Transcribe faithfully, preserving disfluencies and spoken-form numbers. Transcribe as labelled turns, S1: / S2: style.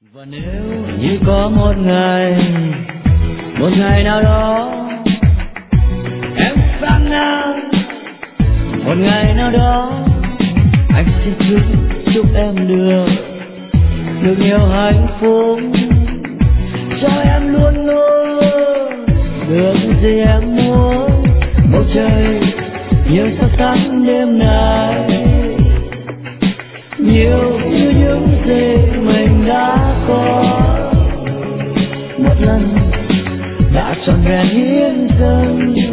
S1: Và nếu như có một ngày, một ngày nào đó em sang ngang, một ngày nào đó anh xin chúc chúc em được được nhiều hạnh phúc, cho em luôn luôn được gì em muốn. Bầu trời nhiều sao sáng đêm nay, nhiều như những gì mình đã có, một lần đã trọn vẹn hiến dâng.